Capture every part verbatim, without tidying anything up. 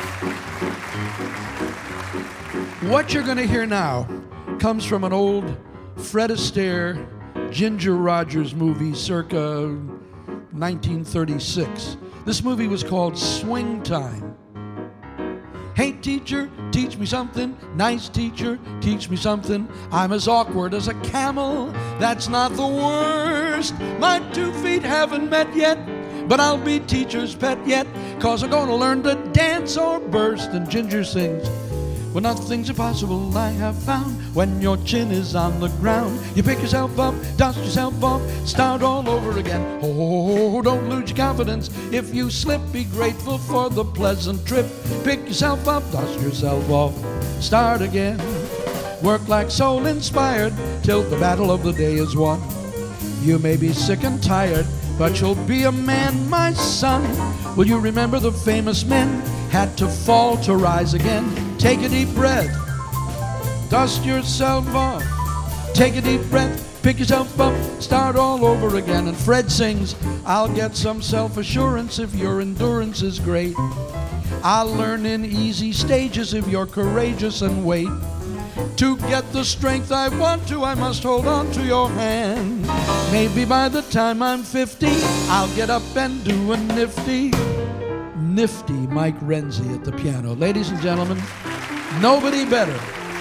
What you're going to hear now comes from an old Fred Astaire, Ginger Rogers movie circa nineteen thirty-six. This movie was called Swing Time. Hey teacher, teach me something. Nice teacher, teach me something. I'm as awkward as a camel. That's not the worst. My two feet haven't met yet, but I'll be teacher's pet yet, 'cause I'm gonna learn to dance or burst. And Ginger sings, well, nothing's impossible, I have found. When your chin is on the ground, you pick yourself up, dust yourself off, start all over again. Oh, don't lose your confidence. If you slip, be grateful for the pleasant trip. Pick yourself up, dust yourself off, start again. Work like soul inspired till the battle of the day is won. You may be sick and tired, but you'll be a man, my son. Will you remember the famous men had to fall to rise again? Take a deep breath, dust yourself off. Take a deep breath, pick yourself up, start all over again. And Fred sings, I'll get some self-assurance if your endurance is great. I'll learn in easy stages if you're courageous and wait. To get the strength I want to, I must hold on to your hand. Maybe by the time I'm fifty, I'll get up and do a nifty, nifty Mike Renzi at the piano. Ladies and gentlemen, nobody better.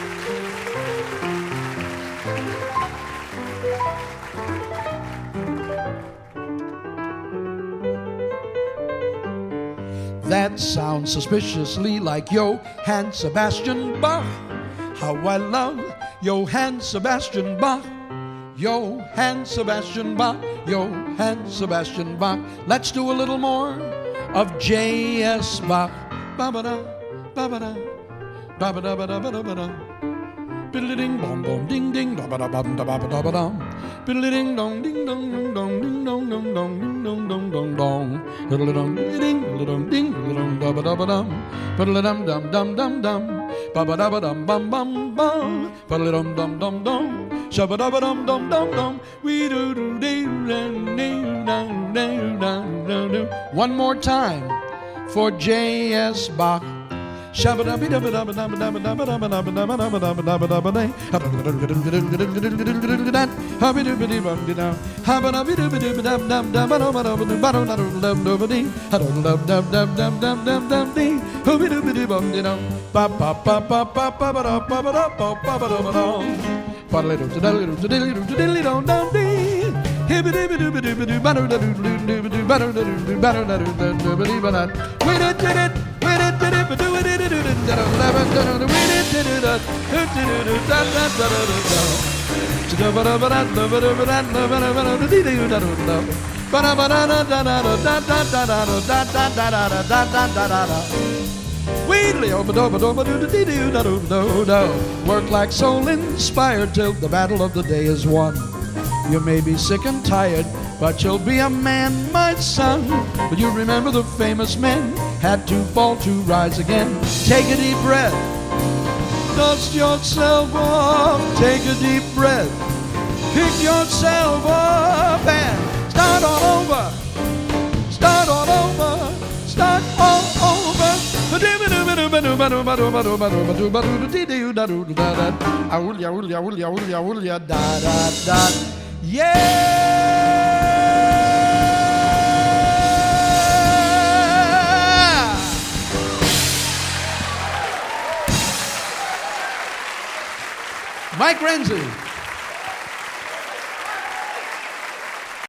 That sounds suspiciously like Johann Sebastian Bach. How I love Johann Sebastian Bach. Johann Sebastian Bach. Johann Sebastian Bach. Let's do a little more of J S Bach. Ba-ba-da, ba-ba-da, ba-ba-da-ba-da-ba-da-ba-da. Biddle-ding bom bom ding ding da ba da ba da ba da ba dum. Biddle-ding dong ding dong ding dong ding dong dong dong ding dong dong dong dong. Biddle-dong ding biddle-dong ding biddle-dong da ba da ba dum. Biddle-dum dum dum dum dum. Ba ba da ba dum bum bum bum. Biddle-dum dum dum dum. Shabba da ba dum dum dum dum. We do do dee dee dee dee. One more time for J S Bach. Shabba da ba da ba da ba da ba da ba da ba da ba da ba da ba da ba da ba da ba da ba da. Habba da ba dee bum dee da. Habba da ba dee ba dee ba dum dum dum ba da ba da ba da ba da da da da dee. Dum dum dum dum dum dum dum dum dee. Habba da ba dee bum dee da. Ba ba ba ba ba ba ba da ba ba da ba ba ba da ba da. Ba da da da da da da da da dee. Hibba dee ba dee ba dee ba dee ba da da da da da ba da da da ba da da da da ba dee ba da. We did did it. We did did it. Do it. Work like soul inspired till the battle of the day is won. You may be sick and tired, but you'll be a man, my son. But you remember the famous men had to fall to rise again. Take a deep breath, dust yourself off. Take a deep breath, pick yourself up and start all over. Start all over. Start all over. Yeah! Mike Renzi.